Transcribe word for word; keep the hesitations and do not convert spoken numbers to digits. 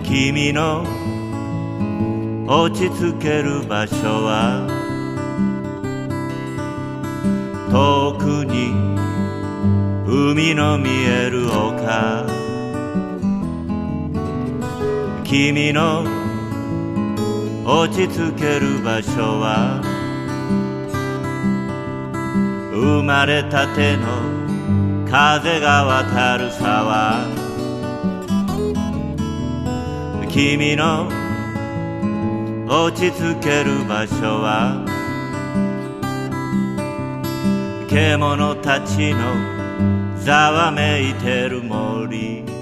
君の落ち着ける場所は遠くに海の見える丘、君の落ち着ける場所は生まれたての風が渡る沢、君の落ち着ける場所は獣たちのざわめいてる森、